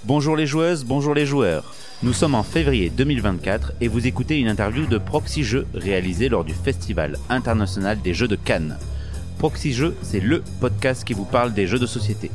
Bonjour les joueuses, bonjour les joueurs. Nous sommes en février 2024 et vous écoutez une interview de Proxy Jeux réalisée lors du Festival international des jeux de Cannes. Proxy Jeux, c'est le podcast qui vous parle des jeux de société.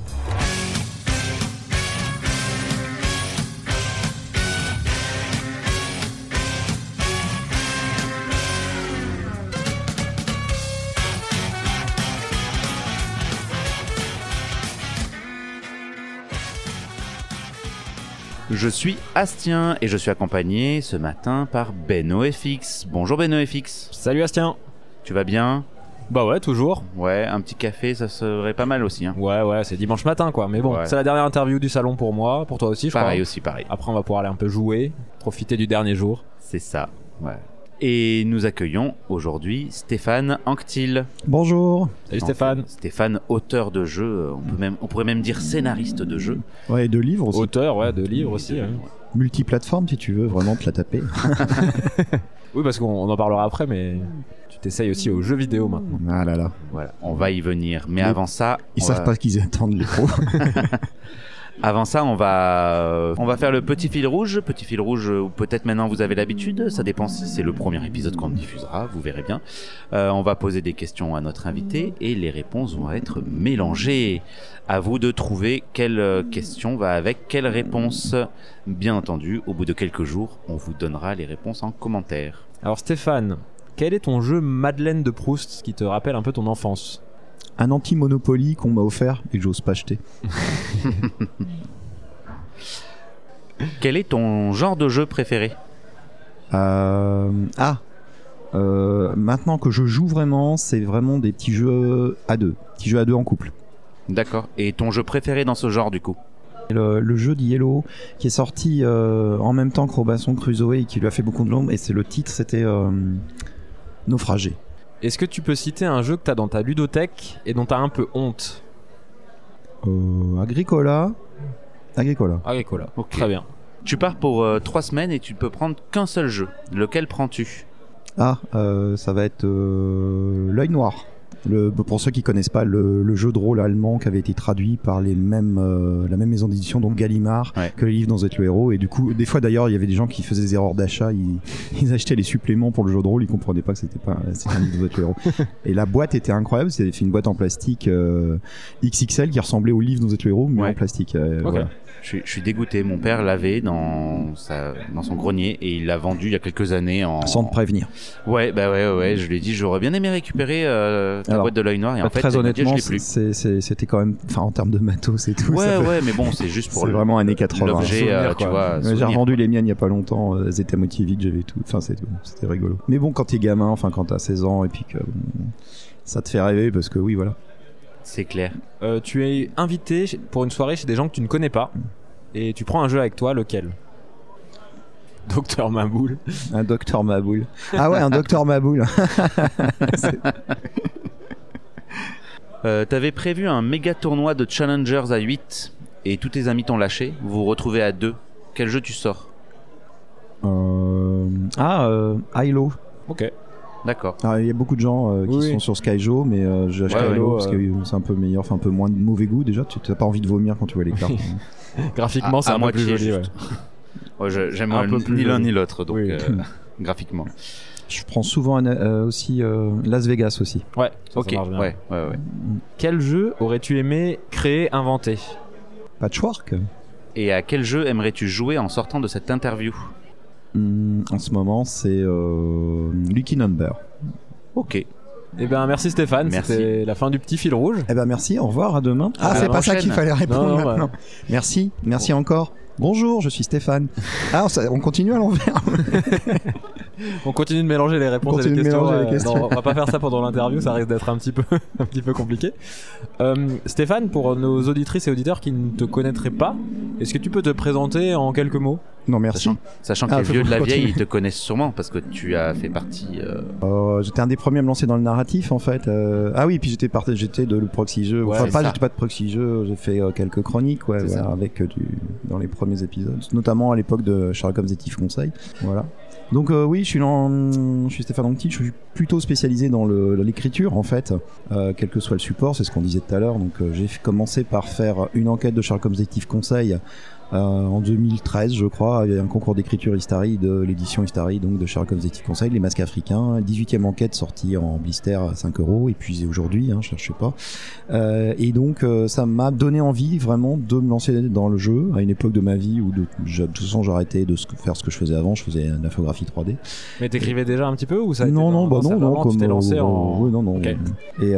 Je suis Astien et je suis accompagné ce matin par BenoFX. Bonjour BenoFX. Salut Astien. Tu vas bien ? Bah ouais, toujours. Ouais, un petit café, ça serait pas mal aussi. Hein. Ouais, c'est dimanche matin quoi. Mais bon, ouais. C'est la dernière interview du salon pour moi, pour toi aussi je crois. Pareil aussi, pareil. Après on va pouvoir aller un peu jouer, profiter du dernier jour. C'est ça, ouais. Et nous accueillons aujourd'hui Stéphane Anctil. Bonjour. Salut Stéphane. Stéphane, auteur de jeux, on pourrait même dire scénariste de jeux. Ouais, et de livres aussi. Auteur, ouais, de livres aussi. Ouais. Multiplateforme si tu veux vraiment te la taper. Oui, parce qu'on en parlera après, mais tu t'essayes aussi aux jeux vidéo maintenant. Ah là là. Voilà, on va y venir. Mais avant ça... Ils savent pas qu'ils attendent les pros. Avant ça, on va faire le petit fil rouge, ou peut-être maintenant vous avez l'habitude, ça dépend si c'est le premier épisode qu'on diffusera, vous verrez bien. On va poser des questions à notre invité et les réponses vont être mélangées. À vous de trouver quelle question va avec quelle réponse. Bien entendu, au bout de quelques jours, on vous donnera les réponses en commentaire. Alors Stéphane, quel est ton jeu Madeleine de Proust qui te rappelle un peu ton enfance ? Un anti-Monopoly qu'on m'a offert et que j'ose pas acheter. Quel est ton genre de jeu préféré ? Maintenant que je joue vraiment, c'est vraiment des petits jeux à deux. Petits jeux à deux en couple. D'accord. Et ton jeu préféré dans ce genre du coup ? Le jeu d'Yellow qui est sorti en même temps que Robinson Crusoe et qui lui a fait beaucoup de l'ombre. Et c'est le titre, c'était Naufragé. Est-ce que tu peux citer un jeu que t'as dans ta ludothèque et dont t'as un peu honte ? Agricola. Okay. Très bien. Tu pars pour 3 semaines et tu ne peux prendre qu'un seul jeu. Lequel prends-tu ? Ça va être L'œil noir. Pour ceux qui connaissent pas, le jeu de rôle allemand qui avait été traduit par la même maison d'édition, donc Gallimard, ouais. Que les livres dans Être le héros. Et du coup, des fois d'ailleurs, il y avait des gens qui faisaient des erreurs d'achat. Ils achetaient les suppléments pour le jeu de rôle, ils comprenaient pas que c'était un livre dans Être le héros. Et la boîte était incroyable. C'était fait une boîte en plastique XXL qui ressemblait au livre dans Être le héros, mais ouais. en plastique. Okay. Voilà. Je suis dégoûté. Mon père l'avait dans son grenier et il l'a vendu il y a quelques années sans te prévenir. Ouais. Je lui ai dit j'aurais bien aimé récupérer ta boîte de l'œil noir et en fait très honnêtement, je l'ai plus. C'était quand même, enfin en termes de matos et tout. Ouais, mais bon, c'est juste pour c'est vraiment années 80. L'objet, souvenir, tu vois. J'ai revendu les miennes il y a pas longtemps. Elles étaient motivées, j'avais tout. Enfin c'était rigolo. Mais bon, quand t'es gamin, enfin quand t'as 16 ans et puis que ça te fait rêver parce que oui, voilà. C'est clair. Tu es invité pour une soirée chez des gens que tu ne connais pas et tu prends un jeu avec toi, lequel ? Docteur Maboule. Un Docteur Maboule. Ah ouais, un Docteur Maboule. T'avais prévu un méga tournoi de Challengers à 8 et tous tes amis t'ont lâché. Vous vous retrouvez à 2. Quel jeu tu sors ? Hilo. Ok. D'accord. Il y a beaucoup de gens qui sont sur Skyjo, mais j'achète Hilo parce que c'est un peu meilleur, enfin un peu moins de mauvais goût déjà. Tu n'as pas envie de vomir quand tu vois les cartes. Graphiquement, c'est un peu plus joli. Ouais, j'aime ni l'un ni l'autre, donc graphiquement. Je prends souvent aussi Las Vegas aussi. Ouais, ok. Ouais. Quel jeu aurais-tu aimé créer, inventer ? Patchwork. Et à quel jeu aimerais-tu jouer en sortant de cette interview ? En ce moment, c'est Lucky Number. Ok. Eh ben merci Stéphane, merci. C'était la fin du petit fil rouge. Eh ben merci, au revoir, à demain. C'est pas ça qu'il fallait répondre maintenant. Merci encore. Bonjour, je suis Stéphane. On continue à l'envers. On continue de mélanger les réponses et les questions. Non, on va pas faire ça pendant l'interview, ça risque d'être un petit peu compliqué. Stéphane, pour nos auditrices et auditeurs qui ne te connaîtraient pas, est-ce que tu peux te présenter en quelques mots ? Non, merci. Sachant que les vieux de la vieille, ils te connaissent sûrement parce que tu as fait partie. J'étais un des premiers à me lancer dans le narratif en fait. Puis j'étais de le Proxy Jeux. Ouais, j'étais pas de Proxy Jeux. J'ai fait quelques chroniques, avec dans les premiers épisodes, notamment à l'époque de Sherlock Holmes et Thief Conseil. Voilà. Donc oui, je suis Stéphane Anctil, je suis plutôt spécialisé dans l'écriture en fait, quel que soit le support, c'est ce qu'on disait tout à l'heure. Donc j'ai commencé par faire une enquête de Sherlock Holmes et Thief Conseil En 2013, je crois, il y a un concours d'écriture Istari de l'édition Istari, donc de Sherlock Holmes Detective Conseil, les masques africains, 18e enquête sortie en blister à 5 €, épuisé aujourd'hui, cherchez pas. Et donc, ça m'a donné envie vraiment de me lancer dans le jeu à une époque de ma vie où de toute façon j'arrêtais de faire ce que je faisais avant, je faisais de l'infographie 3D. Mais t'écrivais déjà un petit peu ou ça a été non, comme tu t'es lancé oui, non. Okay. Et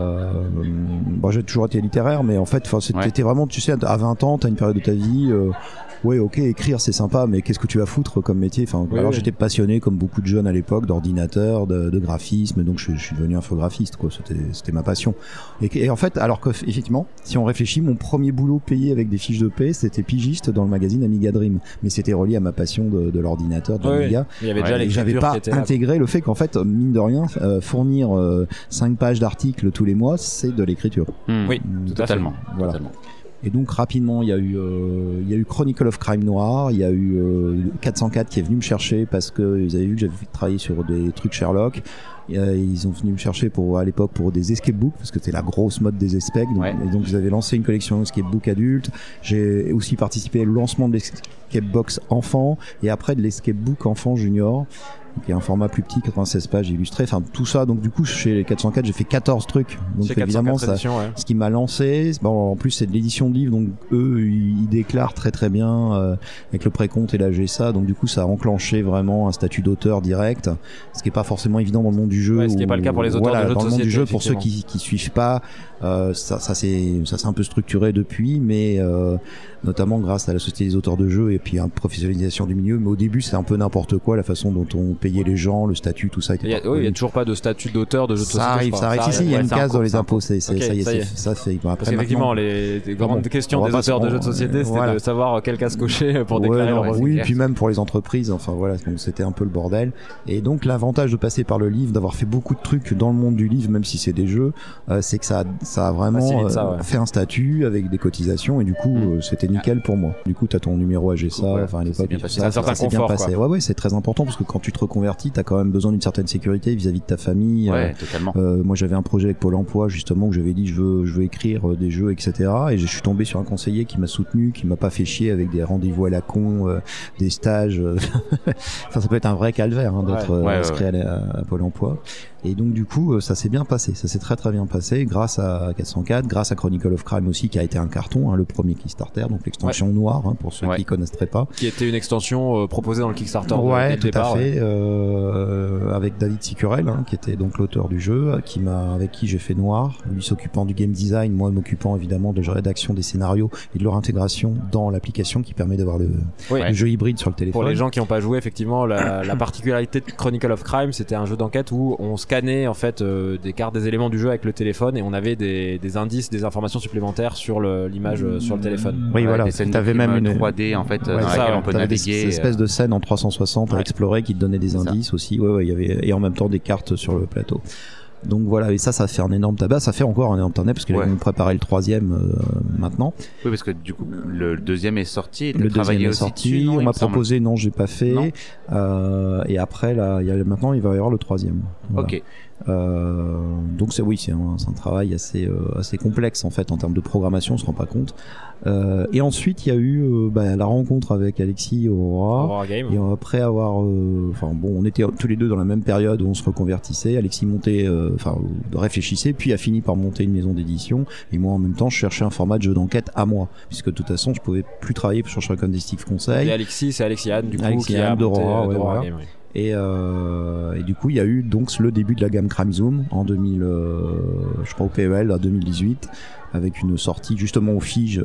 j'ai toujours été littéraire, mais en fait, c'était vraiment, tu sais, à 20 ans, t'as une période de ta vie. Ouais, ok, écrire c'est sympa, mais qu'est-ce que tu vas foutre comme métier? J'étais passionné comme beaucoup de jeunes à l'époque d'ordinateur, de graphisme, donc je suis devenu infographiste, quoi. C'était ma passion. Et en fait, alors que effectivement, si on réfléchit, mon premier boulot payé avec des fiches de paie, c'était pigiste dans le magazine Amiga Dream, mais c'était relié à ma passion de l'ordinateur, de l'Amiga. Il y avait déjà j'avais pas intégré le fait qu'en fait, mine de rien, fournir 5 pages d'articles tous les mois, c'est de l'écriture. Oui, totalement. Voilà. Totalement. Et donc rapidement, il y a eu Chronicle of Crime Noir, il y a eu 404 qui est venu me chercher parce que ils avaient vu que j'avais travaillé sur des trucs Sherlock. Ils ont venu me chercher à l'époque pour des escape books parce que c'était la grosse mode des escape. Et donc ils avaient lancé une collection escape book adulte. J'ai aussi participé au lancement de l'escape box enfant et après de l'escape book enfant junior. Donc, il y a un format plus petit, 96 pages illustré, enfin tout ça. Donc du coup chez les 404 j'ai fait 14 trucs. Donc évidemment ça, ce qui m'a lancé. En plus c'est de l'édition de livres, donc eux ils déclarent très très bien avec le précompte et la GSA. Donc du coup ça a enclenché vraiment un statut d'auteur direct, ce qui est pas forcément évident dans le monde du jeu. Ce qui est pas le cas pour les auteurs de jeux de société. Dans le monde du jeu, pour ceux qui suivent pas, ça s'est un peu structuré depuis, mais notamment grâce à la Société des auteurs de jeux et puis une professionnalisation du milieu. Mais au début c'était un peu n'importe quoi la façon dont on payait les gens, le statut, tout ça. Il y a toujours pas de statut d'auteur de jeu de société. Ça arrive. Si, il y a une case dans les impôts. Ça y est. Ça fait. Parce qu'effectivement, les grandes questions des auteurs de jeux de société, c'était de savoir quelle case cocher pour déclarer leur revenu. Oui, puis même pour les entreprises. Enfin voilà, donc c'était un peu le bordel. Et donc l'avantage de passer par le livre, d'avoir fait beaucoup de trucs dans le monde du livre, même si c'est des jeux, c'est que ça a vraiment fait un statut avec des cotisations et du coup c'était nickel pour moi. Du coup, t'as ton numéro à GSA. Enfin à l'époque, ça s'est bien passé. Ouais, c'est très important parce que quand tu te reconvertis, t'as quand même besoin d'une certaine sécurité vis-à-vis de ta famille. Totalement. Moi, j'avais un projet avec Pôle Emploi justement où j'avais dit je veux écrire des jeux, etc. Et je suis tombé sur un conseiller qui m'a soutenu, qui m'a pas fait chier avec des rendez-vous à la con, des stages. Enfin, ça peut être un vrai calvaire d'être inscrit à Pôle Emploi. Et donc du coup ça s'est bien passé, ça s'est très très bien passé grâce à 404, grâce à Chronicle of Crime aussi qui a été un carton, le premier Kickstarter, donc l'extension noire pour ceux qui connaîtraient pas. Qui était une extension proposée dans le Kickstarter dès le départ. Tout à fait, avec David Sicurel qui était donc l'auteur du jeu, avec qui j'ai fait Noir, lui s'occupant du game design, moi m'occupant évidemment de la rédaction des scénarios et de leur intégration dans l'application qui permet d'avoir le jeu hybride sur le téléphone. Pour les gens qui n'ont pas joué, effectivement, la particularité de Chronicle of Crime, c'était un jeu d'enquête où on scannait en fait des cartes, des éléments du jeu avec le téléphone et on avait des indices, des informations supplémentaires sur l'image sur le téléphone. Oui, voilà. T'avais même une 3D en fait dans laquelle on peut naviguer. Des espèces de scènes en 360 à explorer qui te donnaient des indices aussi. Il y avait et en même temps des cartes sur le plateau. Donc voilà, et ça fait un énorme tabac, ça fait encore un énorme tabac parce qu'ils vont préparer le troisième maintenant. Oui, parce que du coup le deuxième est sorti. Le deuxième est sorti. On m'a proposé, non, j'ai pas fait. Et après là, maintenant il va y avoir le troisième. Voilà. Ok. Donc c'est un travail assez complexe en fait en termes de programmation, on se rend pas compte. Et ensuite il y a eu la rencontre avec Alexis Aurora Game. Et après avoir on était tous les deux dans la même période où on se reconvertissait. Alexis montait réfléchissait puis a fini par monter une maison d'édition et moi en même temps je cherchais un format de jeu d'enquête à moi puisque de toute façon je pouvais plus travailler sur Sherlock Holmes Detective Conseil. Et Alexis, c'est Alexis Anne du coup Alexis qui a monté d'Aurora Game. Et du coup il y a eu donc le début de la gamme Crime Zoom en 2000 je crois au PEL en 2018 avec une sortie justement au FIGE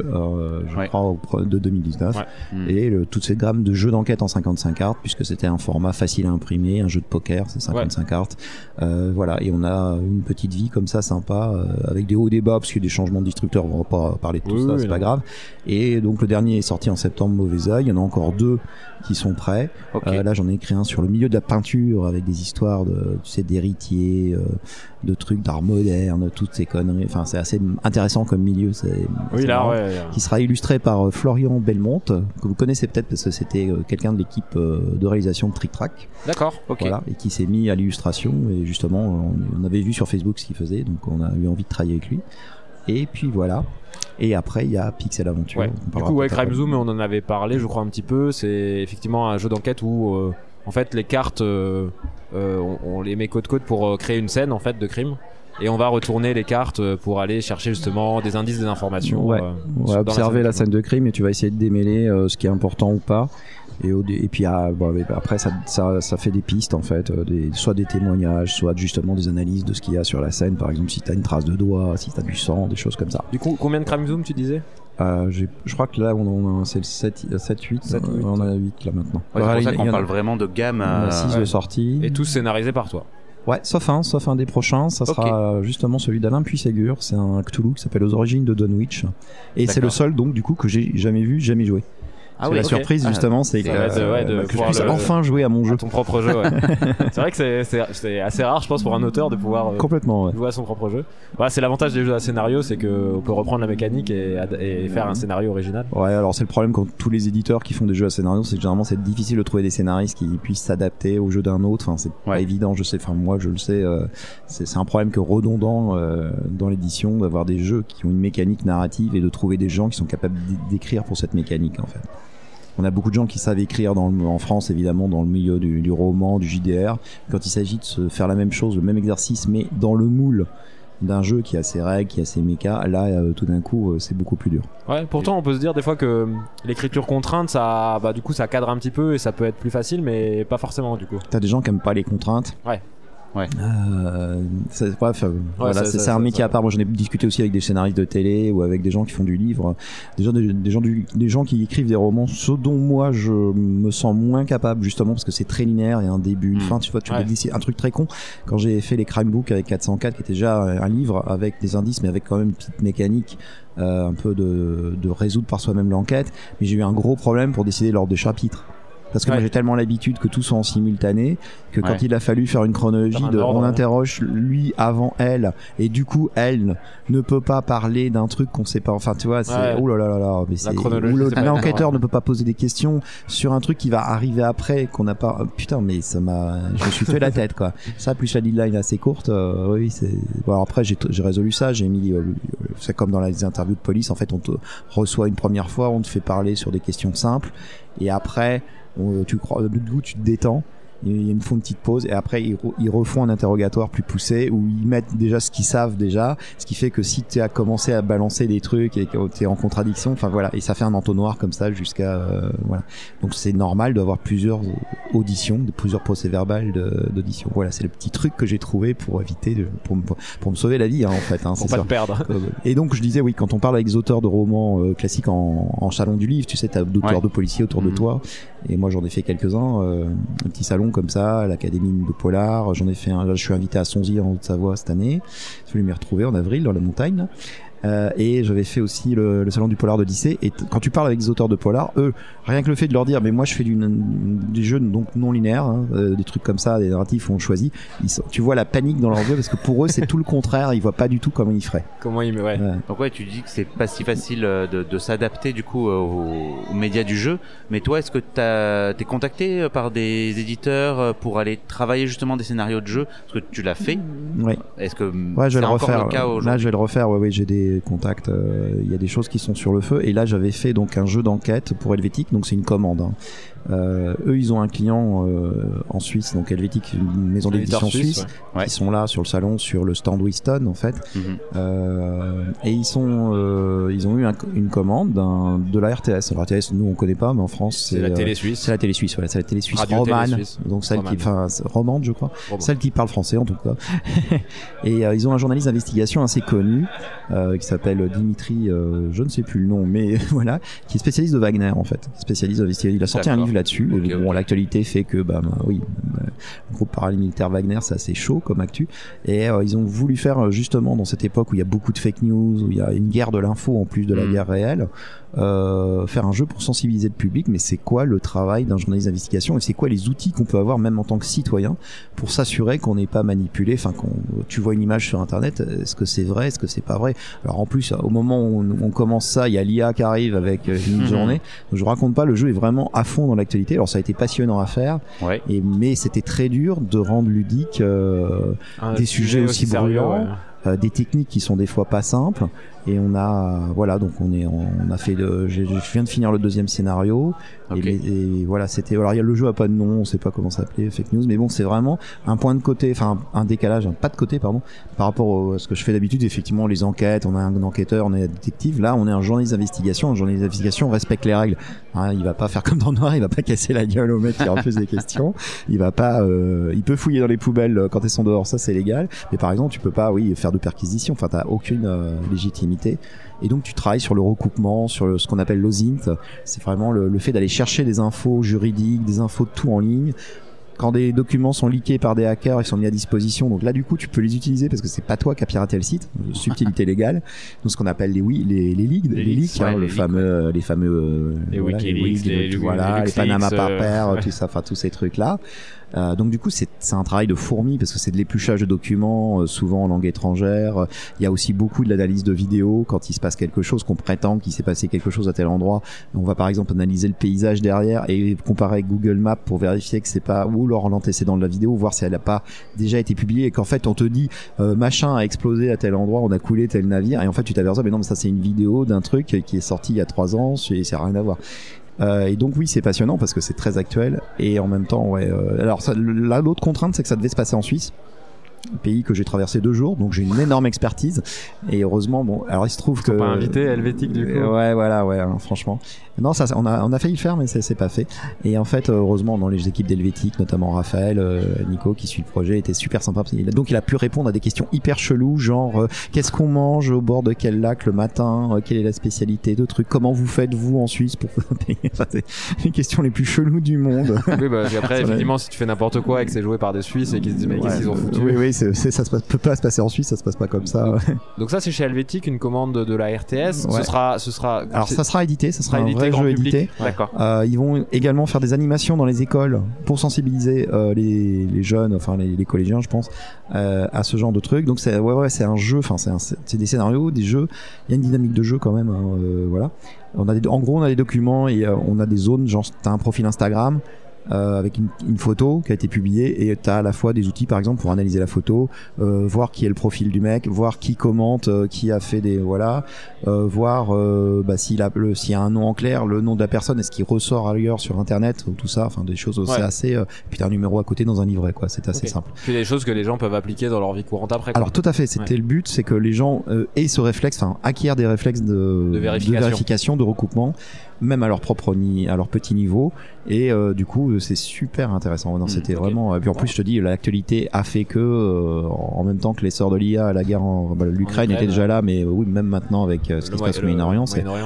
crois de 2019 et toute cette gamme de jeux d'enquête en 55 cartes puisque c'était un format facile à imprimer, un jeu de poker, c'est 55 cartes voilà, et on a une petite vie comme ça sympa avec des hauts débats parce qu'il y a des changements de destructeurs, on va pas parler de tout ça, c'est pas grave. Et donc le dernier est sorti en septembre, Mauvais Oeil, il y en a encore 2 qui sont prêts. Là j'en ai écrit un sur le milieu de la peinture avec des histoires d'héritiers, de trucs d'art moderne, toutes ces conneries. Enfin c'est assez intéressant comme milieu. Qui sera illustré par Florian Belmont que vous connaissez peut-être parce que c'était quelqu'un de l'équipe de réalisation de Trick Track. D'accord. Voilà, et qui s'est mis à l'illustration et justement on avait vu sur Facebook ce qu'il faisait donc on a eu envie de travailler avec lui. Et puis voilà. Et après, il y a Pixel Aventure. Ouais. Du coup, Crime Zoom, on en avait parlé, je crois, un petit peu. C'est effectivement un jeu d'enquête où, en fait, les cartes, on les met côte-côte pour créer une scène en fait de crime. Et on va retourner les cartes pour aller chercher justement des indices, des informations. Observer la scène de crime et tu vas essayer de démêler ce qui est important ou pas. Et puis après ça fait des pistes en fait, soit des témoignages, soit justement des analyses de ce qu'il y a sur la scène, par exemple si t'as une trace de doigt, si t'as du sang, des choses comme ça. Du coup, combien de Crime Zoom tu disais? Je crois que là c'est le 7-8, on a 8 là maintenant. C'est pour ça qu'on parle vraiment de gamme. On a 6 de sortie. Et tous scénarisés par toi. Ouais, sauf un des prochains, ça sera justement celui d'Alain Puy-Ségur, c'est un Cthulhu qui s'appelle Aux origines de Dunwich. Et c'est le seul donc du coup que j'ai jamais vu, jamais joué. La surprise justement, c'est que je puisse enfin jouer à mon jeu. À ton propre jeu, ouais. C'est vrai que c'est assez rare, je pense, pour un auteur de pouvoir jouer à son propre jeu. Voilà, c'est l'avantage des jeux à scénario, c'est qu'on peut reprendre la mécanique et faire un scénario original. Ouais, alors c'est le problème quand tous les éditeurs qui font des jeux à scénario, c'est que généralement c'est difficile de trouver des scénaristes qui puissent s'adapter au jeu d'un autre. Enfin, c'est pas évident, je sais. Enfin, moi, je le sais. C'est un problème que redondant dans l'édition d'avoir des jeux qui ont une mécanique narrative et de trouver des gens qui sont capables d'écrire pour cette mécanique en fait. On a beaucoup de gens qui savent écrire en France, évidemment, dans le milieu du roman, du JDR. Quand il s'agit de se faire la même chose, le même exercice, mais dans le moule d'un jeu qui a ses règles, qui a ses mécas, là, tout d'un coup, c'est beaucoup plus dur. Ouais, pourtant, on peut se dire des fois que l'écriture contrainte, du coup, ça cadre un petit peu et ça peut être plus facile, mais pas forcément, du coup. T'as des gens qui aiment pas les contraintes. Ouais. C'est un métier à part. Moi j'en ai discuté aussi avec des scénaristes de télé ou avec des gens qui font du livre, des gens qui écrivent des romans, ce dont moi je me sens moins capable justement parce que c'est très linéaire, il y a un début, une fin, tu vois, un truc très con. Quand j'ai fait les Crime Book avec 404 qui était déjà un livre avec des indices mais avec quand même une petite mécanique un peu de résoudre par soi-même l'enquête, mais j'ai eu un gros problème pour décider l'ordre des chapitres. Parce que moi j'ai tellement l'habitude que tout soit en simultané que quand il a fallu faire une chronologie on interroge lui avant elle et du coup elle ne peut pas parler d'un truc qu'on sait pas, enfin tu vois c'est oh là là là mais c'est l'enquêteur ne peut pas poser des questions sur un truc qui va arriver après qu'on n'a pas putain mais je me suis fait la tête quoi. Ça plus la deadline assez courte oui c'est bon, alors après j'ai résolu ça, j'ai mis c'est comme dans les interviews de police en fait, on te reçoit une première fois, on te fait parler sur des questions simples et après tu te détends, ils font une petite pause et après ils refont un interrogatoire plus poussé où ils mettent déjà ce qu'ils savent déjà, ce qui fait que si tu as commencé à balancer des trucs et que tu es en contradiction, enfin voilà, et ça fait un entonnoir comme ça jusqu'à voilà. Donc c'est normal d'avoir plusieurs auditions, plusieurs procès-verbales d'audition. Voilà, c'est le petit truc que j'ai trouvé pour éviter pour me sauver la vie en fait pour pas te perdre. Et donc je disais oui, quand on parle avec des auteurs de romans classiques en salon du livre, tu sais, t'as d'auteurs de policiers autour de toi et moi j'en ai fait quelques-uns, un petit salon comme ça, l'Académie de Polar, j'en ai fait un, là je suis invité à Sonzy en Haute-Savoie cette année, je vais m'y retrouver en avril dans la montagne là. Et j'avais fait aussi le salon du polar de lycée et quand tu parles avec des auteurs de polar, eux, rien que le fait de leur dire mais moi je fais des jeux donc non linéaires des trucs comme ça, des narratifs où on choisit, tu vois la panique dans leurs yeux parce que pour eux c'est tout le contraire, ils voient pas du tout comment ils feraient. Donc tu dis que c'est pas si facile de s'adapter du coup aux médias du jeu, mais toi est-ce que t'es contacté par des éditeurs pour aller travailler justement des scénarios de jeu, parce que tu l'as fait? Oui. Est-ce que je vais le refaire le cas aujourd'hui? Là je vais le refaire, oui j'ai des contacts, il y a des choses qui sont sur le feu et là j'avais fait donc un jeu d'enquête pour Helvétique, donc c'est une commande eux ils ont un client en Suisse, donc Helvétique, une maison d'édition suisse qui sont là sur le salon, sur le stand Winston en fait et ils ont eu une commande de la RTS. Alors RTS nous on connaît pas, mais en France c'est la télé suisse. C'est la télé suisse, voilà, c'est la télé suisse romane, donc celle qui romande je crois, celle qui parle français en tout cas et ils ont un journaliste d'investigation assez connu qui s'appelle Dimitri je ne sais plus le nom mais voilà, qui est spécialiste de Wagner en fait, spécialiste d'investigation. Il a sorti un livre là-dessus. Bon, l'actualité fait que le groupe paramilitaire Wagner c'est assez chaud comme actu et ils ont voulu faire justement dans cette époque où il y a beaucoup de fake news, où il y a une guerre de l'info en plus de la guerre réelle, faire un jeu pour sensibiliser le public. Mais c'est quoi le travail d'un journaliste d'investigation et c'est quoi les outils qu'on peut avoir même en tant que citoyen pour s'assurer qu'on n'est pas manipulé, enfin tu vois une image sur internet, est-ce que c'est vrai, est-ce que c'est pas vrai? Alors en plus au moment où on commence ça, il y a l'IA qui arrive avec une journée, donc je raconte pas, le jeu est vraiment à fond dans l'actualité. Alors ça a été passionnant à faire mais c'était très dur de rendre ludique des sujets aussi bruyants des techniques qui sont des fois pas simples. Et on a donc on a fait je viens de finir le 2e scénario. Okay. Et voilà, c'était, alors le jeu a pas de nom, on sait pas comment ça s'appelait, fake news, mais bon, c'est vraiment un point de côté, enfin un décalage, un pas de côté pardon, par rapport à ce que je fais d'habitude. Effectivement, les enquêtes, on a un enquêteur, on est un détective. Là, on est un journaliste d'investigation. Un journaliste d'investigation respecte les règles. Hein, il va pas faire comme dans Noir, il va pas casser la gueule au mec qui refuse des questions. Il va pas, il peut fouiller dans les poubelles quand elles sont dehors, ça c'est légal. Mais par exemple, tu peux pas, faire de perquisition. Enfin, t'as aucune légitimité. Et donc tu travailles sur le recoupement, sur ce qu'on appelle l'OSINT. C'est vraiment le fait d'aller chercher des infos juridiques, des infos de tout en ligne. Quand des documents sont leakés par des hackers, ils sont mis à disposition. Donc là, du coup, tu peux les utiliser parce que c'est pas toi qui as piraté le site. Subtilité légale. Donc ce qu'on appelle les leaks, les fameux WikiLeaks, les Panama Papers, tout ça, enfin tous ces trucs là. Donc du coup c'est un travail de fourmi parce que c'est de l'épluchage de documents, souvent en langue étrangère. Il y a aussi beaucoup de l'analyse de vidéos quand il se passe quelque chose, qu'on prétend qu'il s'est passé quelque chose à tel endroit. On va par exemple analyser le paysage derrière et comparer avec Google Maps pour vérifier que c'est pas ou l'antécédent de la vidéo, voir si elle a pas déjà été publiée et qu'en fait on te dit machin a explosé à tel endroit, on a coulé tel navire, et en fait tu t'aperçois mais non, mais ça c'est une vidéo d'un truc qui est sorti il y a 3 ans, ça n'a rien à voir. Et donc oui, c'est passionnant parce que c'est très actuel et en même temps alors l'autre contrainte, c'est que ça devait se passer en Suisse, pays que j'ai traversé 2 jours, donc j'ai une énorme expertise. Et heureusement, bon, alors il se trouve que pas invité Helvétique du coup. Franchement. Non, ça on a failli le faire, mais c'est pas fait. Et en fait, heureusement, dans les équipes d'Helvétique, notamment Raphaël, Nico qui suit le projet, était super sympa. Donc il a pu répondre à des questions hyper cheloues, genre qu'est-ce qu'on mange au bord de quel lac le matin, quelle est la spécialité de trucs, comment vous faites vous en Suisse pour payer. Enfin, c'est les questions les plus cheloues du monde. Oui, bah après effectivement, si tu fais n'importe quoi et que c'est joué par des Suisses et qu'ils se disent mais qu'est-ce qu'ils ont foutu. Oui, ça peut pas se passer en Suisse, ça se passe pas comme ça. Donc ça c'est chez Helvétique, une commande de la RTS. Ouais. Ce sera. Alors ça sera édité, ça sera un vrai jeu édité. D'accord. Ils vont également faire des animations dans les écoles pour sensibiliser les jeunes, enfin les collégiens, je pense, à ce genre de trucs. Donc c'est un jeu, enfin c'est des scénarios, des jeux. Il y a une dynamique de jeu quand même. Voilà. En gros, on a des documents et on a des zones. Genre, t'as un profil Instagram. Avec une photo qui a été publiée et t'as à la fois des outils par exemple pour analyser la photo, voir qui est le profil du mec, voir qui commente, qui a fait des voir s'il y a un nom en clair, le nom de la personne, est-ce qu'il ressort ailleurs sur internet, tout ça, enfin des choses c'est assez puis t'as un numéro à côté dans un livret quoi, c'est assez simple. Puis des choses que les gens peuvent appliquer dans leur vie courante après quoi. Alors tout à fait, c'était le but, c'est que les gens aient ce réflexe, enfin acquièrent des réflexes de vérification, de recoupement, même à leur petit niveau, et du coup c'est super intéressant. C'était vraiment, et puis en plus je te dis, l'actualité a fait que en même temps que l'essor de l'IA, la guerre l'Ukraine était déjà là, mais oui, même maintenant avec ce qui se passe au Moyen-Orient,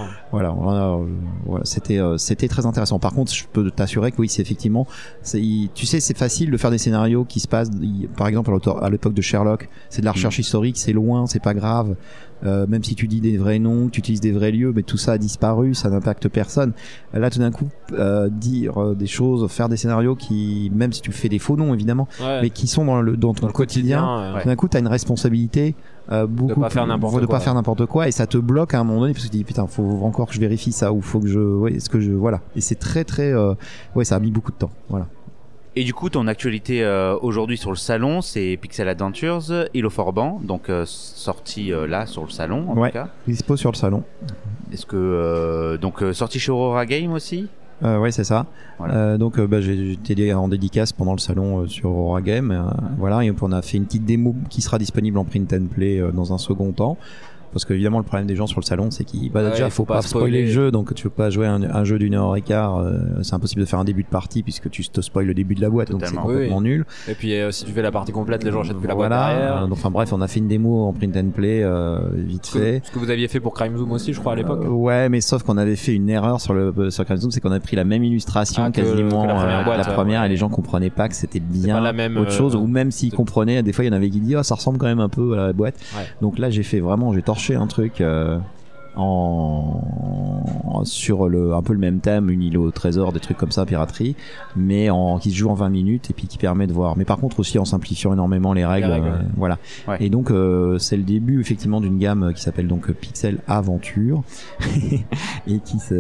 c'était très intéressant. Par contre, je peux t'assurer que oui, c'est effectivement, tu sais, c'est facile de faire des scénarios qui se passent, par exemple à l'époque de Sherlock, c'est de la recherche historique, c'est loin, c'est pas grave. Même si tu dis des vrais noms, tu utilises des vrais lieux, mais tout ça a disparu, ça n'impacte personne. Là, tout d'un coup, dire des choses, faire des scénarios qui, même si tu fais des faux noms évidemment, mais qui sont dans ton quotidien, tout d'un coup, t'as une responsabilité beaucoup de pas faire n'importe quoi, et ça te bloque à un moment donné parce que tu dis putain, faut encore que je vérifie ça, ou faut que voilà. Et c'est très ça a mis beaucoup de temps, voilà. Et du coup, ton actualité aujourd'hui sur le salon, c'est Pixel Adventures, Île au Forban, donc sorti là sur le salon en tout cas. Dispo sur le salon. Est-ce que sorti chez Aurora Game aussi? Ouais, c'est ça. Voilà. Donc j'étais en dédicace pendant le salon sur Aurora Game. Voilà, et on a fait une petite démo qui sera disponible en print and play dans un second temps. Parce qu'évidemment le problème des gens sur le salon, c'est qu'il déjà faut pas spoiler le jeu, donc tu peux pas jouer un jeu d'1h15, c'est impossible de faire un début de partie puisque tu te spoil le début de la boîte. Totalement. Donc c'est complètement nul. Et puis si tu fais la partie complète, les gens achètent plus la boîte derrière. Enfin bref, on a fait une démo en print and play vite fait. Ce que vous aviez fait pour Crime Zoom aussi, je crois, à l'époque. Ouais, mais sauf qu'on avait fait une erreur sur Crime Zoom, c'est qu'on a pris la même illustration quasiment que la première, et les gens comprenaient pas que c'était bien autre chose, ou même s'ils comprenaient, des fois il y en avait qui disaient ça ressemble quand même un peu à la boîte. Donc là j'ai torché un truc en sur un peu le même thème, une île au trésor, des trucs comme ça, piraterie, mais qui se joue en 20 minutes et puis qui permet de voir. Mais par contre aussi en simplifiant énormément les règles. Voilà. Ouais. Et donc c'est le début effectivement d'une gamme qui s'appelle donc Pixel Aventure et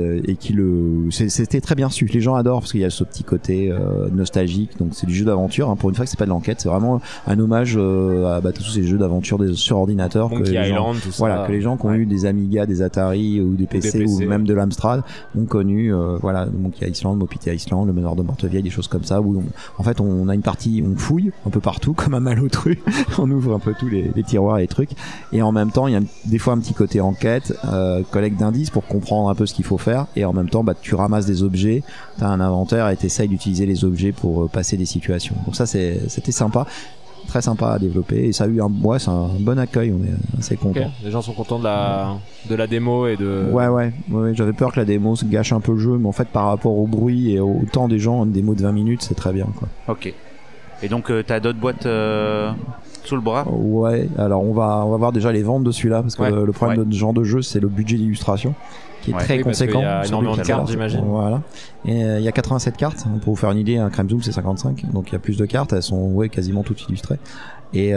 c'était très bien su. Les gens adorent parce qu'il y a ce petit côté nostalgique. Donc c'est du jeu d'aventure. Hein. Pour une fois que c'est pas de l'enquête, c'est vraiment un hommage à tous ces jeux d'aventure sur ordinateur que les gens qui ont eu des Amiga, des Atari ou des PC ou même de l'Amstrad ont connu. Monkey Island, Mopiti Island, le Manoir de Mortevieille, des choses comme ça où en fait on a une partie, on fouille un peu partout comme un malotru. On ouvre un peu tous les tiroirs et les trucs, et en même temps il y a des fois un petit côté enquête, collecte d'indices pour comprendre un peu ce qu'il faut faire, et en même temps tu ramasses des objets, t'as un inventaire et t'essayes d'utiliser les objets pour passer des situations. Donc ça c'était sympa, très sympa à développer, et ça a eu un bon accueil, on est assez content. Okay. Les gens sont contents de la démo et de... Ouais, j'avais peur que la démo se gâche un peu le jeu, mais en fait par rapport au bruit et au temps des gens, une démo de 20 minutes c'est très bien quoi. Ok. Et donc t'as d'autres boîtes sous le bras? Ouais, alors on va voir déjà les ventes de celui-là, parce que le problème de ce genre de jeu c'est le budget d'illustration qui est très conséquent. Il y a énormément de cartes, j'imagine. Voilà. Et il y a 87 cartes. Pour vous faire une idée, un Crime Zoom c'est 55, donc il y a plus de cartes. Elles sont quasiment toutes illustrées. Et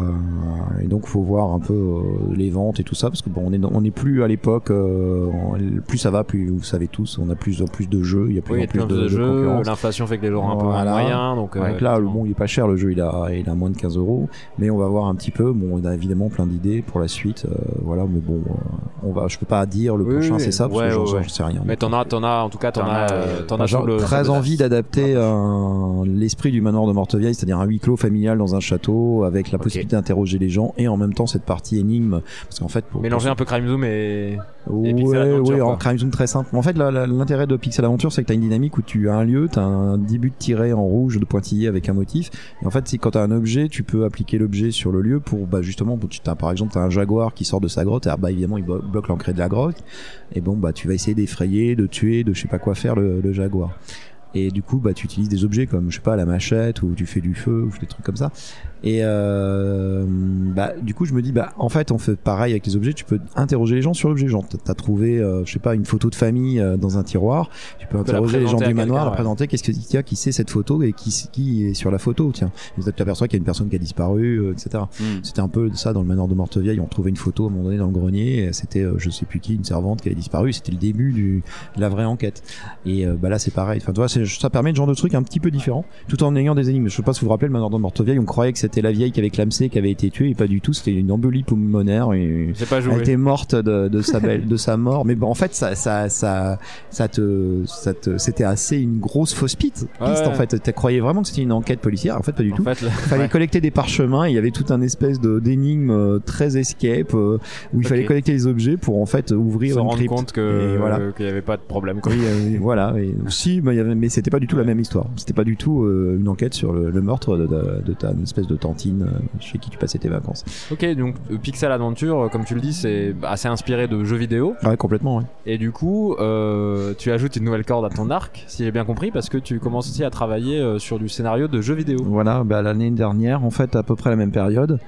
donc faut voir un peu les ventes et tout ça, parce que on est plus à l'époque. Plus ça va, plus vous savez tous, on a plus en plus de jeux. Il y a plus en plus de jeux. L'inflation fait que les gens ont un peu moins moyens. Donc là, il est pas cher. Le jeu, il a moins de 15 €. Mais on va voir un petit peu. Bon, on a évidemment plein d'idées pour la suite. Voilà, mais bon, je peux pas dire le prochain c'est ça, parce que je sais rien. Mais t'en as en tout cas, t'en as très envie d'adapter l'esprit du Manoir de Mortevieille, c'est-à-dire un huis clos familial dans un château, avec la possibilité d'interroger les gens, et en même temps cette partie énigme, parce qu'en fait mélanger un peu Crime Zoom et Pixel Adventure, en Crime Zoom très simple. En fait l'intérêt de Pixel Adventure c'est que t'as une dynamique où tu as un lieu, t'as un début de tiret en rouge de pointillé avec un motif, et en fait quand t'as un objet tu peux appliquer l'objet sur le lieu pour justement par exemple t'as un jaguar qui sort de sa grotte, et évidemment il bloque l'entrée de la grotte, et tu vas essayer d'effrayer, de tuer, de je sais pas quoi faire le jaguar. Et du coup tu utilises des objets comme je sais pas la machette, ou tu fais du feu ou des trucs comme ça. Et du coup je me dis en fait on fait pareil avec les objets, tu peux interroger les gens sur l'objet, genre t'as trouvé je sais pas une photo de famille dans un tiroir, tu peux interroger les gens du manoir, la présenter, qu'est-ce qu'il y a, qui sait cette photo et qui est sur la photo, tiens, et tu t'aperçois qu'il y a une personne qui a disparu, etc. C'était un peu ça dans le Manoir de Mortevieille, on trouvait une photo à un moment donné dans le grenier, et c'était je sais plus qui, une servante qui avait disparu, c'était le début de la vraie enquête. Et là c'est pareil, enfin tu vois, ça permet de genre de trucs un petit peu différents tout en ayant des énigmes. Je sais pas si vous vous rappelez le Manoir de Mortevieille, on croyait que c'était la vieille qui avait clamsé, qui avait été tuée, et pas du tout, c'était une embolie pulmonaire, et elle était morte de sa mort, mais en fait c'était assez une grosse fausse piste en fait. Tu croyais vraiment que c'était une enquête policière, en fait pas du tout. Fallait collecter des parchemins, et il y avait tout un espèce d'énigme très escape où il fallait collecter les objets pour en fait ouvrir se une rendre crypte, qu'il n'y avait pas de problème quoi. Voilà, et si mais c'était pas du tout la même histoire, c'était pas du tout une enquête sur le meurtre de ta espèce de tantine chez qui tu passais tes vacances. Ok, donc Pixel Adventure, comme tu le dis, c'est assez inspiré de jeux vidéo. Ouais, complètement, ouais. Et du coup, tu ajoutes une nouvelle corde à ton arc, si j'ai bien compris, parce que tu commences aussi à travailler sur du scénario de jeux vidéo. Voilà, l'année dernière, en fait, à peu près la même période,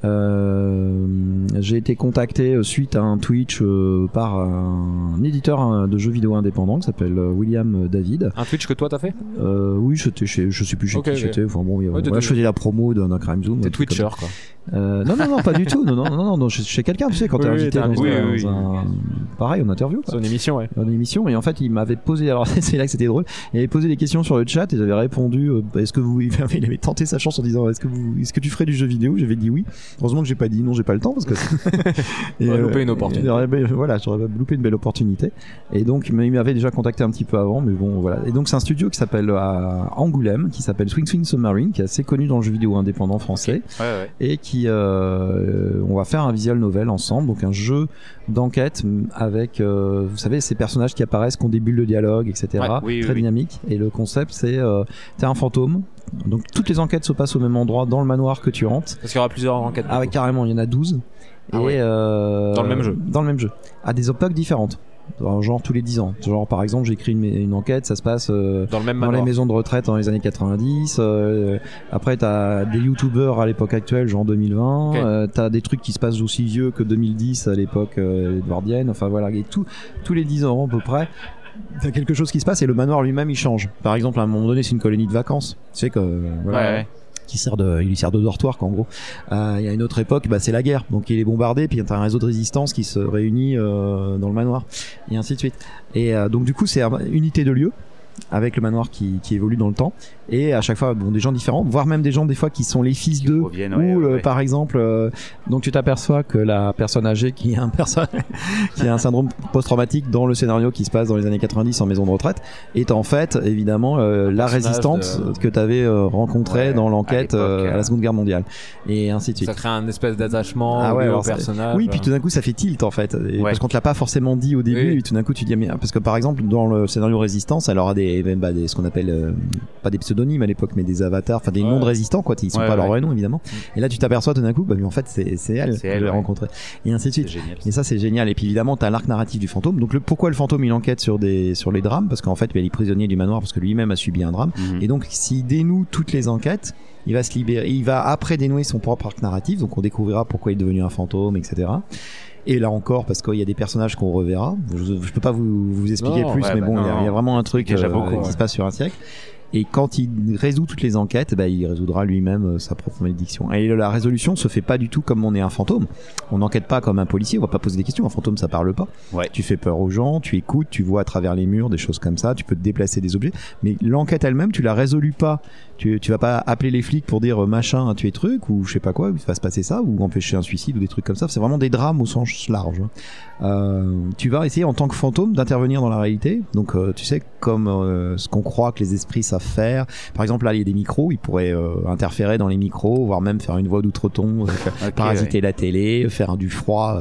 j'ai été contacté suite à un Twitch par un éditeur de jeux vidéo indépendant qui s'appelle William David. Un Twitch que toi t'as fait? Oui, je sais plus chez qui j'étais. Enfin bon, je faisais la promo d'un Crime Zoom. T'es Twitcher quoi. Non, pas du tout. Non, chez quelqu'un, tu sais, quand t'es invité dans un pareil, en interview. C'est une émission, ouais. Une émission, et en fait, il m'avait posé, alors c'est là que c'était drôle, il avait posé des questions sur le chat, et j'avais répondu, il avait tenté sa chance en disant, est-ce que tu ferais du jeu vidéo? J'avais dit oui. Heureusement que j'ai pas dit non, j'ai pas le temps, parce que j'aurais loupé une opportunité. Voilà, j'aurais loupé une belle opportunité. Et donc, il m'avait déjà contacté un petit peu avant, mais bon, voilà. Et donc, c'est un studio qui s'appelle à Angoulême, qui s'appelle Swing Swing Submarine, qui est assez connu dans le jeu vidéo indépendant français, et qui on va faire un visual novel ensemble, donc un jeu d'enquête avec vous savez ces personnages qui apparaissent, qui ont des bulles de dialogue, etc. Très dynamique. Et le concept c'est t'es un fantôme. Donc toutes les enquêtes se passent au même endroit dans le manoir que tu rentres. Parce qu'il y aura plusieurs enquêtes. Carrément, il y en a 12. Dans le même jeu. À des époques différentes. genre tous les 10 ans. Genre par exemple j'écris une enquête, ça se passe dans les maisons de retraite dans les années 90. Après t'as des youtubeurs à l'époque actuelle, genre 2020. Okay. T'as des trucs qui se passent aussi vieux que 2010 à l'époque edwardienne. Enfin voilà, et tous les 10 ans à peu près. T'as quelque chose qui se passe et le manoir lui-même il change. Par exemple à un moment donné c'est une colonie de vacances. Tu sais que voilà. Ouais. Il lui sert de dortoir quoi, en gros. Il y a une autre époque, c'est la guerre, donc il est bombardé, puis t'as un réseau de résistance qui se réunit dans le manoir, et ainsi de suite. Et donc du coup c'est une unité de lieu avec le manoir qui évolue dans le temps, et à chaque fois des gens différents, voire même des gens des fois qui sont les fils d'eux, ou par exemple donc tu t'aperçois que la personne âgée qui a un syndrome post-traumatique dans le scénario qui se passe dans les années 90 en maison de retraite est en fait évidemment la résistante que t'avais rencontrée dans l'enquête à la Seconde Guerre mondiale, et ainsi de suite. Ça crée un espèce d'attachement au personnage. Oui, puis tout d'un coup ça fait tilt en fait, parce qu'on te l'a pas forcément dit au début, et tout d'un coup tu dis mais parce que par exemple dans le scénario Résistance elle aura des ce qu'on appelle pas des pseudonymes à l'époque mais des avatars, enfin des noms de résistants quoi, ils sont pas leur vrai nom évidemment, et là tu t'aperçois tout d'un coup mais en fait c'est elle que j'ai rencontrée, et ainsi de suite. Et ça c'est génial. Et puis évidemment t'as l'arc narratif du fantôme, donc pourquoi le fantôme il enquête sur les drames, parce qu'en fait il est prisonnier du manoir parce que lui-même a subi un drame, et donc s'il dénoue toutes les enquêtes il va se libérer, il va après dénouer son propre arc narratif, donc on découvrira pourquoi il est devenu un fantôme, etc. Et là encore, parce qu'il y a des personnages qu'on reverra, je peux pas vous expliquer plus, mais bon, il y a vraiment un truc qui se passe sur un siècle. Et quand il résout toutes les enquêtes, il résoudra lui-même sa propre malédiction. Et la résolution se fait pas du tout comme on est un fantôme. On n'enquête pas comme un policier, on va pas poser des questions. Un fantôme, ça parle pas. Ouais. Tu fais peur aux gens, tu écoutes, tu vois à travers les murs des choses comme ça, tu peux te déplacer des objets. Mais l'enquête elle-même, tu la résolus pas. Tu vas pas appeler les flics pour dire machin a tué truc, ou je sais pas quoi, il va se passer ça, ou empêcher un suicide, ou des trucs comme ça. C'est vraiment des drames au sens large. Tu vas essayer en tant que fantôme d'intervenir dans la réalité. Donc tu sais, comme ce qu'on croit que les esprits savent faire. Par exemple là il y a des micros, ils pourraient interférer dans les micros, voire même faire une voix d'outre-ton, parasiter la télé, faire du froid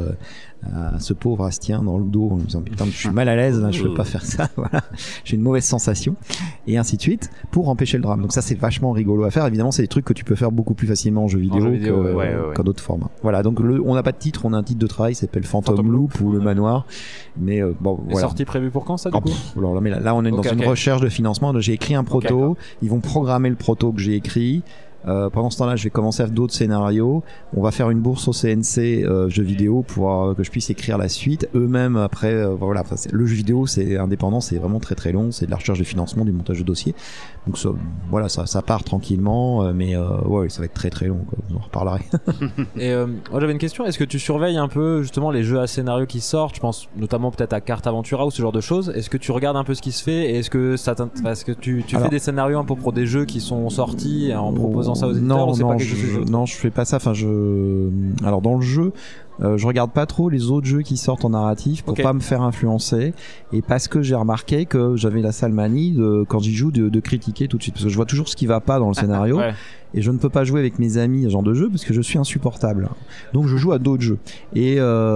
à ce pauvre Astien dans le dos en me disant putain je suis mal à l'aise là, je peux pas faire ça, voilà, j'ai une mauvaise sensation, et ainsi de suite, pour empêcher le drame. Donc ça c'est vachement rigolo à faire. Évidemment c'est des trucs que tu peux faire beaucoup plus facilement en jeu vidéo, qu'en d'autres formats. Voilà, donc on n'a pas de titre, on a un titre de travail, ça s'appelle Phantom Loop ou Le Manoir, mais bon voilà. Sortie prévue pour quand ça du coup? Alors là on est dans une recherche de financement, j'ai écrit un proto, ils vont programmer le proto que j'ai écrit. Pendant ce temps-là, je vais commencer à faire d'autres scénarios. On va faire une bourse au CNC jeux vidéo pour que je puisse écrire la suite. Eux-mêmes après, voilà. Enfin, le jeu vidéo, c'est indépendant, c'est vraiment très très long. C'est de la recherche de financement, du montage de dossier. Donc ça, voilà, ça part tranquillement, mais ouais, ça va être très très long, quoi. On en reparlerai. Et moi j'avais une question. Est-ce que tu surveilles un peu justement les jeux à scénario qui sortent? Je pense notamment peut-être à Carte Aventura ou ce genre de choses. Est-ce que tu regardes un peu ce qui se fait, et est-ce que est-ce que tu fais des scénarios un peu pour des jeux qui sont sortis en proposant ça aux éditeurs, ou c'est pas quelque chose? Non, je fais pas ça. Enfin, alors dans le jeu, je regarde pas trop les autres jeux qui sortent en narratif pour pas me faire influencer, et parce que j'ai remarqué que j'avais la sale manie quand j'y joue de critiquer tout de suite, parce que je vois toujours ce qui va pas dans le scénario. Et je ne peux pas jouer avec mes amis à ce genre de jeu parce que je suis insupportable. Donc je joue à d'autres jeux. Et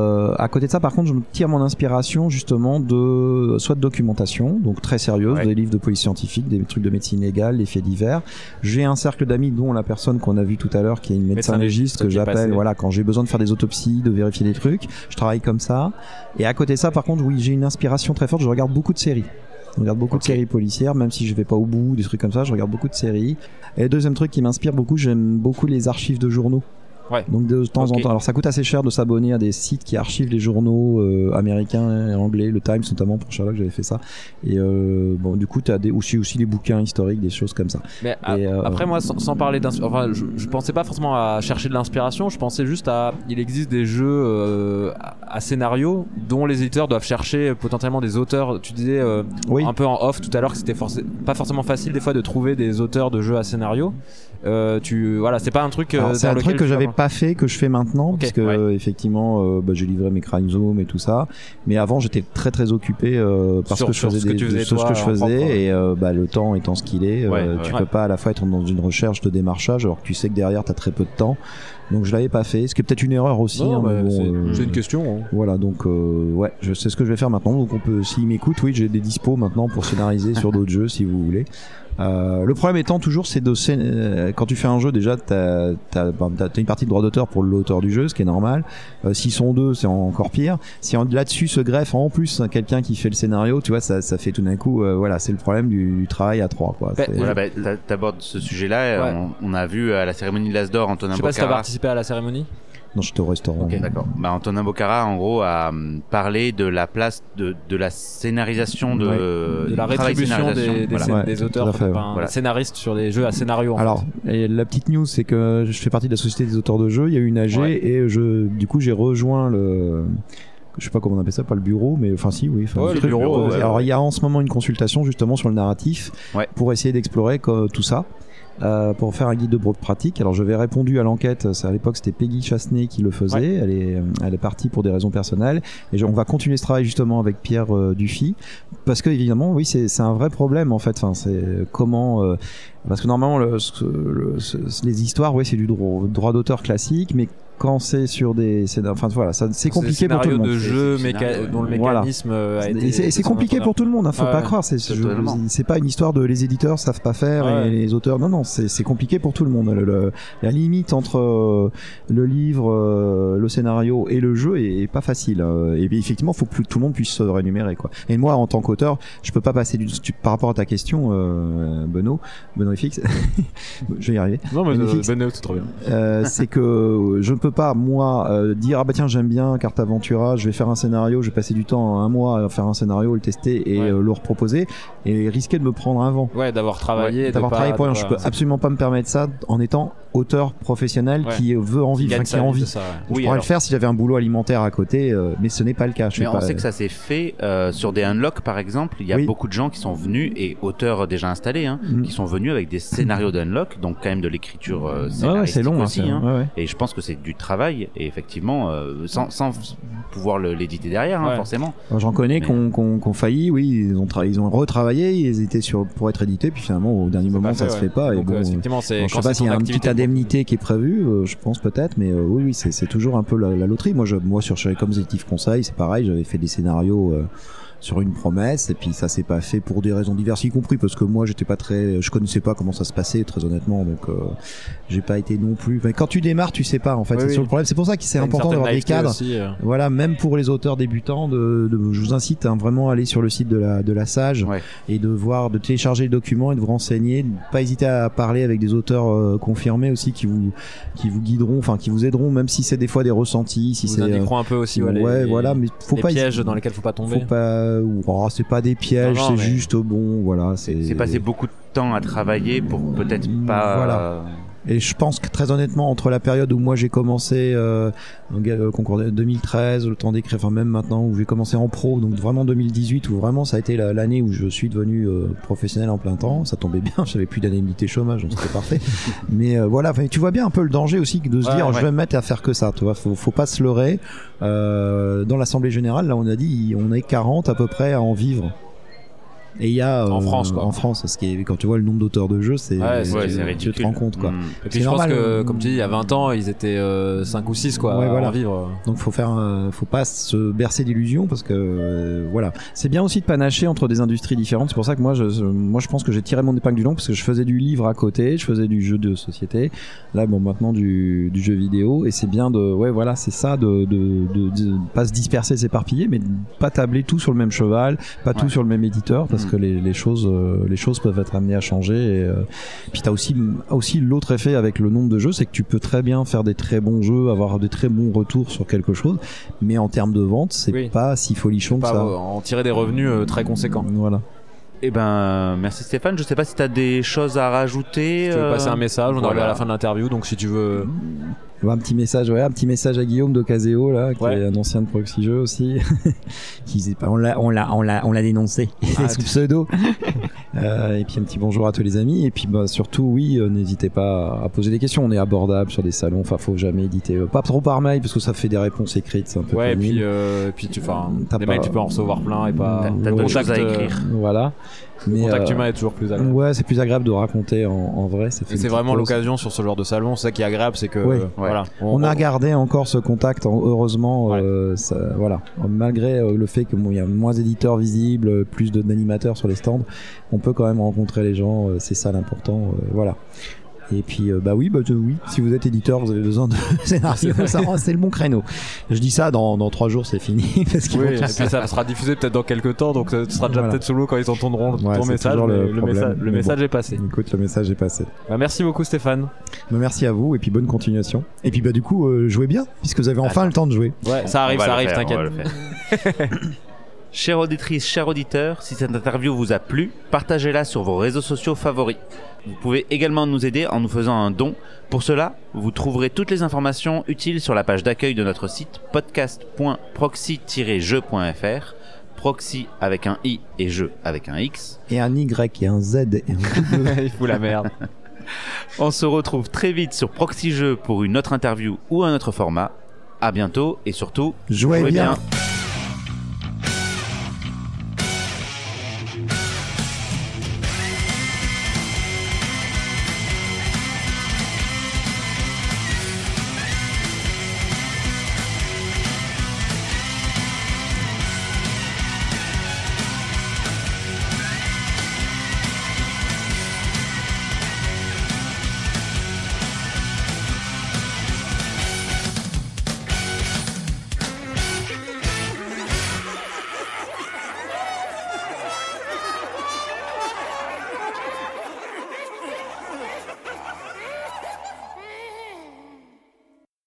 à côté de ça, par contre, je me tire mon inspiration justement soit de documentation, donc très sérieuse, des livres de police scientifique, des trucs de médecine légale, des faits divers. J'ai un cercle d'amis, dont la personne qu'on a vue tout à l'heure, qui est une médecin légiste que j'appelle. Voilà, quand j'ai besoin de faire des autopsies, de vérifier des trucs, je travaille comme ça. Et à côté de ça, par contre, oui, j'ai une inspiration très forte. Je regarde beaucoup de séries. Je regarde beaucoup de séries policières, même si je vais pas au bout, des trucs comme ça, je regarde beaucoup de séries. Et le deuxième truc qui m'inspire beaucoup, j'aime beaucoup les archives de journaux. Donc de temps en temps, alors ça coûte assez cher de s'abonner à des sites qui archivent les journaux américains et anglais, le Times notamment, pour Sherlock j'avais fait ça, et bon du coup t'as aussi les bouquins historiques, des choses comme ça. Mais après moi sans parler enfin je pensais pas forcément à chercher de l'inspiration, je pensais juste il existe des jeux à scénario dont les éditeurs doivent chercher potentiellement des auteurs. Tu disais un peu en off tout à l'heure que c'était pas forcément facile des fois de trouver des auteurs de jeux à scénario. Voilà, c'est pas un truc c'est un truc que j'avais pas fait, que je fais maintenant, puisque effectivement j'ai livré mes Crime et tout ça, mais avant j'étais très très occupé parce que je faisais ce que je faisais, et le temps étant ce qu'il est, tu peux pas à la fois être dans une recherche de démarchage alors que tu sais que derrière t'as très peu de temps. Donc je l'avais pas fait, ce qui est peut-être une erreur aussi. C'est une question. Voilà, donc je sais ce que je vais faire maintenant. Donc on peut, s'ils m'écoutent, oui, j'ai des dispos maintenant pour scénariser sur d'autres jeux si vous voulez. Le problème étant toujours, c'est quand tu fais un jeu, déjà, t'as une partie de droit d'auteur pour l'auteur du jeu, ce qui est normal. S'ils sont deux, c'est encore pire. Si là-dessus se greffe en plus quelqu'un qui fait le scénario, tu vois, ça fait tout d'un coup, voilà, c'est le problème du travail à trois, quoi. Voilà, t'abordes ce sujet-là. Ouais. On a vu à la cérémonie de l'As d'Or Antonin Bocara. Je sais pas si t'as participé à la cérémonie. Non, j'étais au restaurant. Ok, d'accord. Antonin Bocara, en gros, a parlé de la place de la scénarisation de la rétribution des auteurs, scénaristes sur des jeux à scénario. Alors, et la petite news, c'est que je fais partie de la société des auteurs de jeux. Il y a eu une AG et du coup, j'ai rejoint je sais pas comment on appelle ça, pas le bureau, mais enfin si, oui. Le bureau. Alors, il y a en ce moment une consultation justement sur le narratif pour essayer d'explorer tout ça. Pour faire un guide de pratique. Alors j'avais répondu à l'enquête, à l'époque c'était Peggy Chassenay qui le faisait, elle est partie pour des raisons personnelles et on va continuer ce travail justement avec Pierre Dufy parce que évidemment oui c'est un vrai problème en fait, enfin c'est comment parce que normalement les histoires c'est du droit d'auteur classique, mais quand c'est sur enfin voilà, c'est compliqué pour tout le monde. De jeu dont le mécanisme a été. C'est compliqué pour tout le monde, faut pas croire. C'est pas une histoire de les éditeurs savent pas faire et les auteurs. Non, c'est compliqué pour tout le monde. La limite entre le livre, le scénario et le jeu est pas facile. Et effectivement, faut que tout le monde puisse se rémunérer, quoi. Et moi, en tant qu'auteur, je peux pas passer par rapport à ta question, Benoît FX. Je vais y arriver. Non, mais Benoît, c'est trop bien. C'est que je ne peux pas moi dire tiens j'aime bien Carte Aventura, je vais faire un scénario, je vais passer du temps un mois à faire un scénario, le tester et le reproposer et risquer de me prendre un vent. D'avoir travaillé pour rien. Je peux absolument pas me permettre ça en étant auteur professionnel qui veut en vivre, qui a envie. Je pourrais le faire si j'avais un boulot alimentaire à côté, mais ce n'est pas le cas. Mais on sait que ça s'est fait sur des unlocks par exemple. Il y a beaucoup de gens qui sont venus et auteurs déjà installés, qui sont venus avec des scénarios d'unlock, donc quand même de l'écriture scénaristique c'est long aussi. Et je pense que c'est du travail et effectivement sans pouvoir l'éditer derrière, forcément. J'en connais qui ont failli, ils ont retravaillé, ils étaient pour être édités, puis finalement au dernier moment ça se fait pas. Et bon, effectivement, je sais pas s'il y a une petite indemnité qui est prévue, je pense peut-être, mais oui, c'est toujours un peu la loterie. Moi sur Sherlock Detective Conseil, c'est pareil, j'avais fait des scénarios sur une promesse et puis ça s'est pas fait pour des raisons diverses, y compris parce que moi je connaissais pas comment ça se passait très honnêtement, donc j'ai pas été non plus, enfin, quand tu démarres tu sais pas en fait, c'est sur le problème, c'est pour ça que c'est important d'avoir des cadres aussi, voilà, même pour les auteurs débutants je vous incite vraiment à aller sur le site de la Sage et de télécharger le document et de vous renseigner, de pas hésiter à parler avec des auteurs confirmés aussi qui vous guideront, enfin qui vous aideront, même si c'est des fois des ressentis, si c'est indiqueront un peu aussi voilà, mais faut les pas pièges dans lesquels faut pas tomber, c'est pas des pièges, c'est juste voilà, c'est passé beaucoup de temps à travailler pour peut-être pas voilà. Et je pense que très honnêtement, entre la période où moi j'ai commencé concours 2013, le temps d'écrire, enfin même maintenant où j'ai commencé en pro, donc vraiment 2018 où vraiment ça a été l'année où je suis devenu professionnel en plein temps, ça tombait bien, j'avais plus d'indemnité chômage, donc c'était parfait. Mais voilà, tu vois bien un peu le danger aussi de se dire je vais me mettre à faire que ça, tu vois, faut pas se leurrer. Dans l'assemblée générale, là on a dit on est 40 à peu près à en vivre. Et il y a en France, ce qui est, quand tu vois le nombre d'auteurs de jeux, c'est tu te rends compte, quoi. Et puis je pense que comme tu dis, il y a 20 ans, ils étaient 5 ou 6 quoi à en vivre. Donc faut pas se bercer d'illusions parce que voilà, c'est bien aussi de panacher entre des industries différentes. C'est pour ça que moi je pense que j'ai tiré mon épingle du long parce que je faisais du livre à côté, je faisais du jeu de société. Là maintenant du jeu vidéo, et c'est bien c'est ça de pas se disperser, s'éparpiller, mais de pas tabler tout sur le même cheval, pas tout sur le même éditeur, parce que les choses peuvent être amenées à changer. Et puis t'as aussi l'autre effet avec le nombre de jeux, c'est que tu peux très bien faire des très bons jeux, avoir des très bons retours sur quelque chose, mais en termes de vente, c'est pas si folichon que ça. En tirer des revenus très conséquents. Voilà. Eh ben, merci Stéphane. Je sais pas si t'as des choses à rajouter. Tu veux passer un message, on arrive à la fin de l'interview, donc si tu veux. Un petit message à Guillaume d'Ocaseo là, qui est un ancien de Proxy Jeux aussi, on l'a dénoncé, sous pseudo. Et puis un petit bonjour à tous les amis, et puis surtout n'hésitez pas à poser des questions, on est abordable sur des salons, enfin faut jamais éditer, pas trop par mail parce que ça fait des réponses écrites, c'est un peu pénible. Et puis des mails tu peux en recevoir plein et pas t'as d'autres choses à écrire. Voilà. Le contact humain est toujours plus agréable. Ouais, c'est plus agréable de raconter en vrai. C'est vraiment l'occasion sur ce genre de salon. C'est ça qui est agréable, c'est que voilà. On a gardé encore ce contact, heureusement. Voilà. Malgré le fait qu'il y a moins d'éditeurs visibles, plus d'animateurs sur les stands, on peut quand même rencontrer les gens, c'est ça l'important, voilà. Et puis oui, si vous êtes éditeur, vous avez besoin de scénario, c'est le bon créneau. Je dis ça, dans 3 jours c'est fini parce et puis ça sera diffusé peut-être dans quelques temps, donc ça sera déjà peut-être sous l'eau quand ils entendront ton message. Le message est passé. Écoute, le message est passé. Merci beaucoup Stéphane. Merci à vous et puis bonne continuation. Et puis du coup jouez bien puisque vous avez enfin le temps de jouer. Ouais, ça arrive, t'inquiète. Chère auditrice, cher auditeur, si cette interview vous a plu, partagez-la sur vos réseaux sociaux favoris. Vous pouvez également nous aider en nous faisant un don. Pour cela, vous trouverez toutes les informations utiles sur la page d'accueil de notre site podcast.proxy-jeu.fr. Proxy avec un I et jeu avec un X. Et un Y et un Z et un W. Il fout la merde. On se retrouve très vite sur Proxy Jeux pour une autre interview ou un autre format. À bientôt et surtout, jouez bien.